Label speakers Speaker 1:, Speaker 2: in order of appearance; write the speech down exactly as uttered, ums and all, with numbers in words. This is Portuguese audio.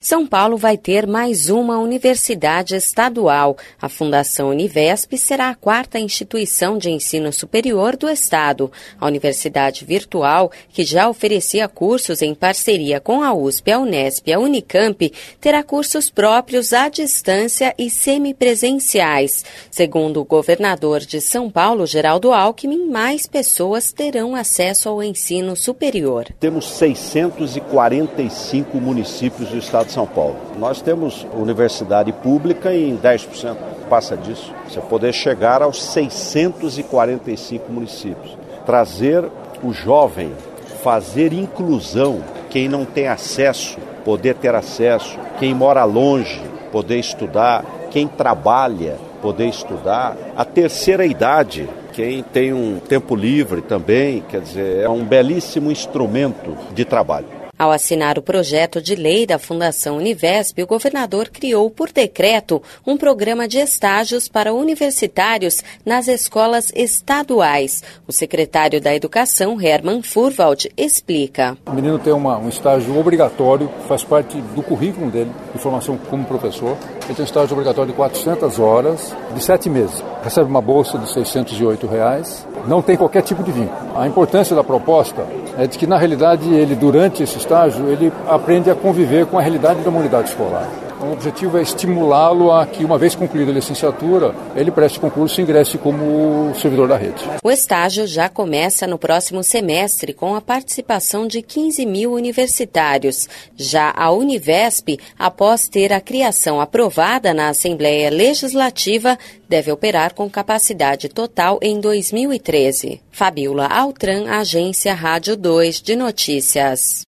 Speaker 1: São Paulo vai ter mais uma universidade estadual. A Fundação Univesp será a quarta instituição de ensino superior do estado. A universidade virtual, que já oferecia cursos em parceria com a U S P, a Unesp e a Unicamp, terá cursos próprios à distância e semipresenciais. Segundo o governador de São Paulo, Geraldo Alckmin, mais pessoas terão acesso ao ensino superior.
Speaker 2: Temos seiscentos e quarenta e cinco municípios do estado de São Paulo. Nós temos universidade pública em dez por cento, passa disso. Você poder chegar aos seiscentos e quarenta e cinco municípios. Trazer o jovem, fazer inclusão, quem não tem acesso, poder ter acesso, quem mora longe, poder estudar, quem trabalha, poder estudar. A terceira idade, quem tem um tempo livre também, quer dizer, é um belíssimo instrumento de trabalho.
Speaker 1: Ao assinar o projeto de lei da Fundação Univesp, o governador criou por decreto um programa de estágios para universitários nas escolas estaduais. O secretário da Educação, Hermann Furwald, explica.
Speaker 3: O menino tem uma, um estágio obrigatório, faz parte do currículo dele, de formação como professor. Ele tem um estágio obrigatório de quatrocentas horas, de sete meses. Recebe uma bolsa de seiscentos e oito reais. Não tem qualquer tipo de vínculo. A importância da proposta é de que, na realidade, ele, durante esse estágio, ele aprende a conviver com a realidade da unidade escolar. Então, o objetivo é estimulá-lo a que, uma vez concluída a licenciatura, ele preste concurso e ingresse como servidor da rede.
Speaker 1: O estágio já começa no próximo semestre com a participação de quinze mil universitários. Já a Univesp, após ter a criação aprovada na Assembleia Legislativa, deve operar com capacidade total em dois mil e treze. Fabiola Altran, Agência Rádio dois de Notícias.